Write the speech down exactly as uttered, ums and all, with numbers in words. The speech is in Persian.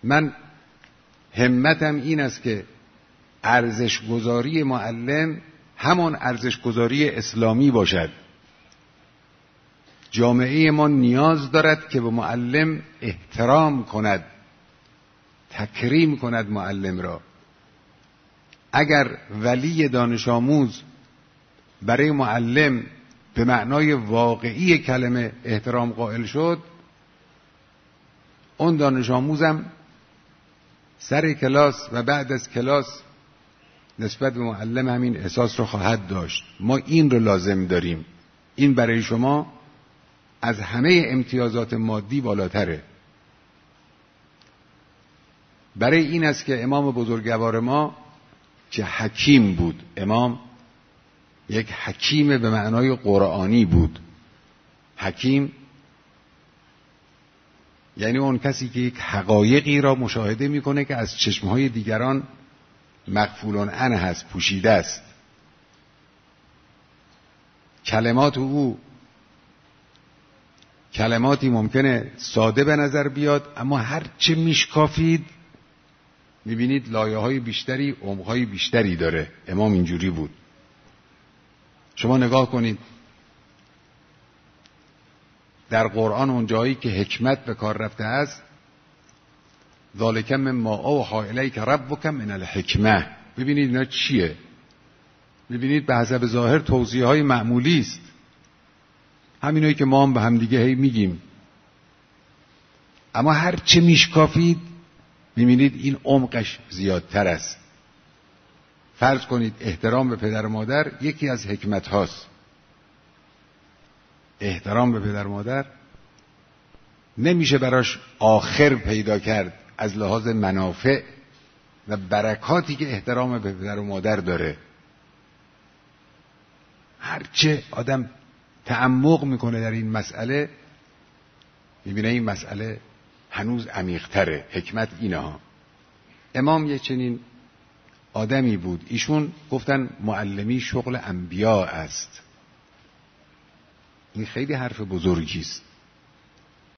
من همتم این است که ارزش گذاری معلم همان ارزش گذاری اسلامی باشد. جامعه ما نیاز دارد که به معلم احترام کند، تکریم کند معلم را. اگر ولی دانش آموز برای معلم به معنای واقعی کلمه احترام قائل شد، اون دانش آموزم سر کلاس و بعد از کلاس نسبت به معلم همین احساس رو خواهد داشت. ما این رو لازم داریم. این برای شما از همه امتیازات مادی بالاتره. برای این است که امام بزرگوار ما که حکیم بود، امام یک حکیم به معنای قرآنی بود. حکیم یعنی اون کسی که یک حقایقی را مشاهده میکنه که از چشمهای دیگران مغفولون عنه هست، پوشیده است. کلمات او کلماتی ممکنه ساده به نظر بیاد، اما هر چه میشکافید میبینید لایه های بیشتری، عمق های بیشتری داره. امام اینجوری بود. شما نگاه کنید در قرآن اون جایی که حکمت به کار رفته است، ذالک مما اوحی الیک ربک من الحکمه، ببینید اینا چیه؟ ببینید به حسب ظاهر توضیح های معمولی است، همینایی که ما هم به هم دیگه هی میگیم، اما هر چه میشکافید میبینید این عمقش زیادتر است. فرض کنید احترام به پدر و مادر یکی از حکمت هاست. احترام به پدر و مادر نمیشه براش آخر پیدا کرد از لحاظ منافع و برکاتی که احترام به پدر و مادر داره. هرچه آدم تعمق میکنه در این مسئله میبینه این مسئله هنوز عمیق‌تره. حکمت اینه ها. امام یه چنین آدمی بود. ایشون گفتن معلمی شغل انبیا است. این خیلی حرف بزرگی است.